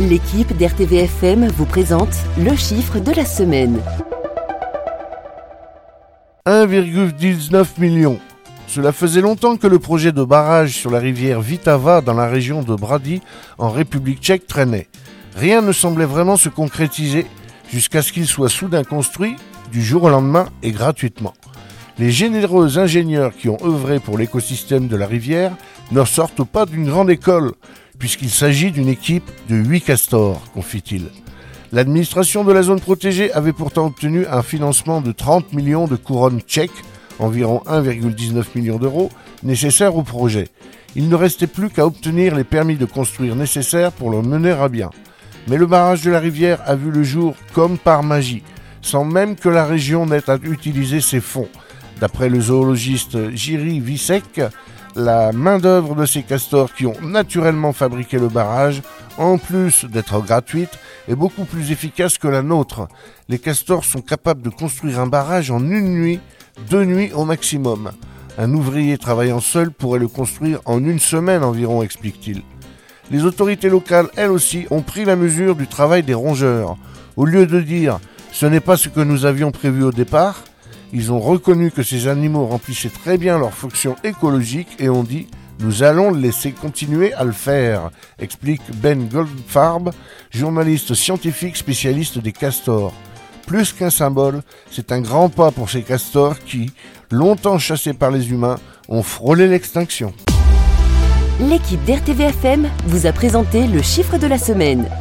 L'équipe d'RTVFM vous présente le chiffre de la semaine. 1,19 million. Cela faisait longtemps que le projet de barrage sur la rivière Vltava dans la région de Brady, en République tchèque, traînait. Rien ne semblait vraiment se concrétiser jusqu'à ce qu'il soit soudain construit du jour au lendemain et gratuitement. Les généreux ingénieurs qui ont œuvré pour l'écosystème de la rivière ne sortent pas d'une grande école, puisqu'il s'agit d'une équipe de 8 castors, confie-t-il. L'administration de la zone protégée avait pourtant obtenu un financement de 30 millions de couronnes tchèques, environ 1,19 million d'euros, nécessaires au projet. Il ne restait plus qu'à obtenir les permis de construire nécessaires pour le mener à bien. Mais le barrage de la rivière a vu le jour comme par magie, sans même que la région n'ait à utiliser ses fonds. D'après le zoologiste Jiří Víček, la main-d'œuvre de ces castors qui ont naturellement fabriqué le barrage, en plus d'être gratuite, est beaucoup plus efficace que la nôtre. Les castors sont capables de construire un barrage en une nuit, 2 nuits au maximum. Un ouvrier travaillant seul pourrait le construire en 1 semaine environ, explique-t-il. Les autorités locales, elles aussi, ont pris la mesure du travail des rongeurs. Au lieu de dire « ce n'est pas ce que nous avions prévu au départ », ils ont reconnu que ces animaux remplissaient très bien leur fonction écologique et ont dit « nous allons laisser continuer à le faire », explique Ben Goldfarb, journaliste scientifique spécialiste des castors. Plus qu'un symbole, c'est un grand pas pour ces castors qui, longtemps chassés par les humains, ont frôlé l'extinction. L'équipe d'RTVFM vous a présenté le chiffre de la semaine.